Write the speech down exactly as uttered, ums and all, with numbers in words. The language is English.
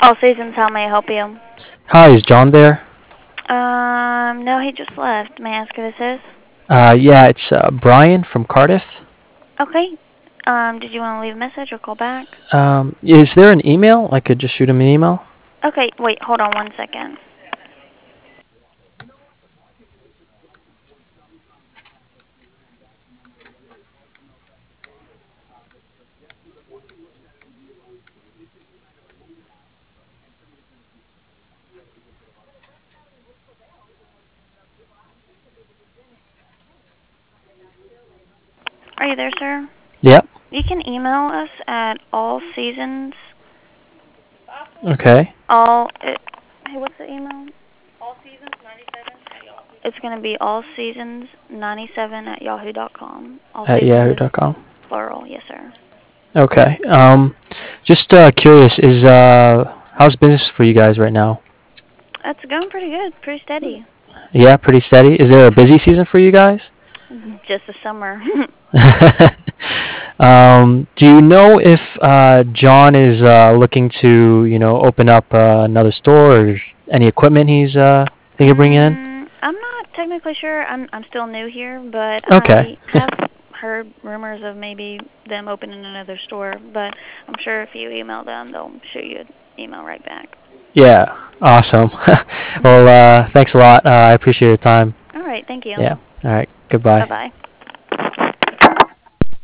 All Seasons, how may I help you? Hi, is John there? Um, no, he just left. May I ask who this is? Uh, yeah, it's uh, Brian from Cardiff. Okay. Um, did you want to leave a message or call back? Um, is there an email? I could just shoot him an email. Okay, wait, hold on one second. Are you there, sir? Yep. You can email us at all seasons. Okay. All. It, hey, what's the email? It's going to be all seasons ninety-seven at yahoo dot com. All At seasons yahoo is dot com. plural, yes, sir. Okay. Um, just uh, curious, is uh, how's business for you guys right now? It's going pretty good, pretty steady. Yeah, pretty steady. Is there a busy season for you guys? Just the summer. um, do you know if uh, John is uh, looking to, you know, open up uh, another store or any equipment he's uh, thinking of bringing in? Mm, I'm not technically sure. I'm I'm still new here, but Okay. I have heard rumors of maybe them opening another store. But I'm sure if you email them, they'll shoot you an email right back. Yeah, awesome. Well, uh, thanks a lot. Uh, I appreciate your time. All right, thank you. Yeah. All right. Bye Goodbye. bye.